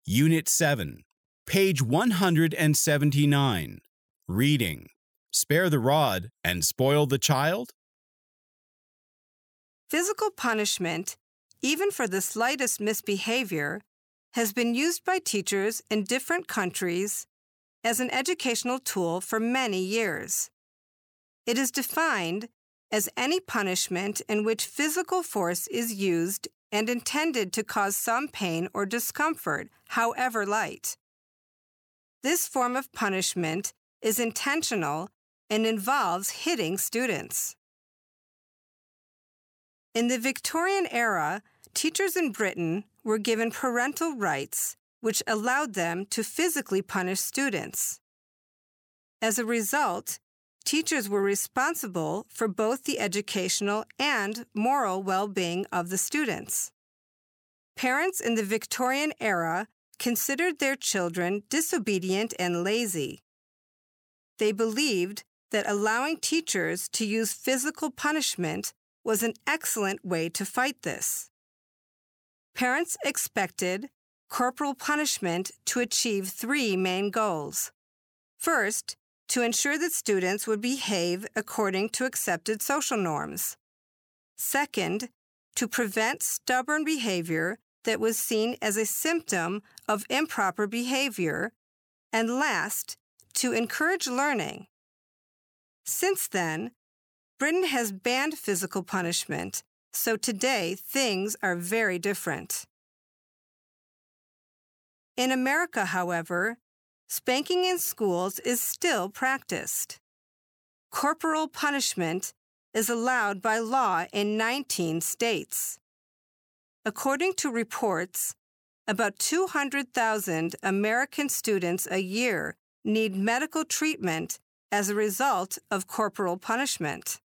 Unit 7, page 179. Reading. Spare the rod and spoil the child? Physical punishment, even for the slightest misbehavior, has been used by teachers in different countries as an educational tool for many years. It is defined as any punishment in which physical force is used and intended to cause some pain or discomfort, however light. This form of punishment is intentional and involves hitting students. In the Victorian era, teachers in Britain were given parental rights, which allowed them to physically punish students. As a result, teachers were responsible for both the educational and moral well-being of the students. Parents in the Victorian era considered their children disobedient and lazy. They believed that allowing teachers to use physical punishment was an excellent way to fight this. Parents expected corporal punishment to achieve three main goals. First, to ensure that students would behave according to accepted social norms. Second, to prevent stubborn behavior that was seen as a symptom of improper behavior. And last, to encourage learning. Since then, Britain has banned physical punishment, so today things are very different. In America, however, spanking in schools is still practiced. Corporal punishment is allowed by law in 19 states. According to reports, about 200,000 American students a year need medical treatment as a result of corporal punishment.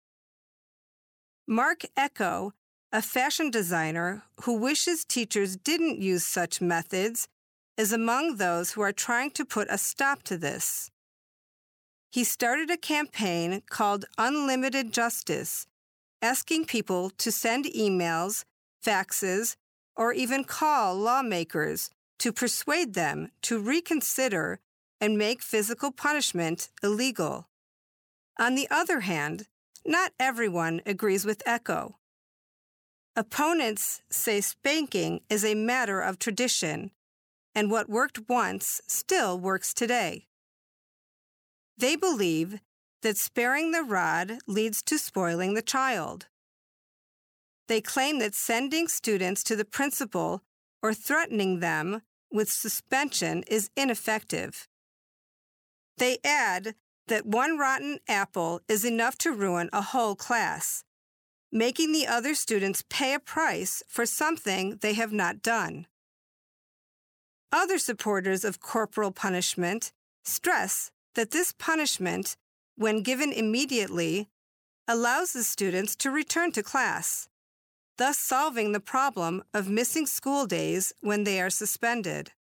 Mark Ecko, a fashion designer who wishes teachers didn't use such methods, is among those who are trying to put a stop to this. He started a campaign called Unlimited Justice, asking people to send emails, faxes, or even call lawmakers to persuade them to reconsider and make physical punishment illegal. On the other hand, not everyone agrees with Ecko. Opponents say spanking is a matter of tradition, and what worked once still works today. They believe that sparing the rod leads to spoiling the child. They claim that sending students to the principal or threatening them with suspension is ineffective. They add that one rotten apple is enough to ruin a whole class, making the other students pay a price for something they have not done. Other supporters of corporal punishment stress that this punishment, when given immediately, allows the students to return to class, thus solving the problem of missing school days when they are suspended.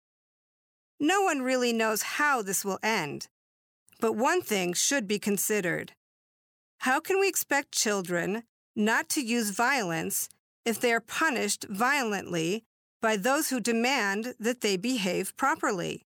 No one really knows how this will end, but one thing should be considered. How can we expect children not to use violence if they are punished violently by those who demand that they behave properly?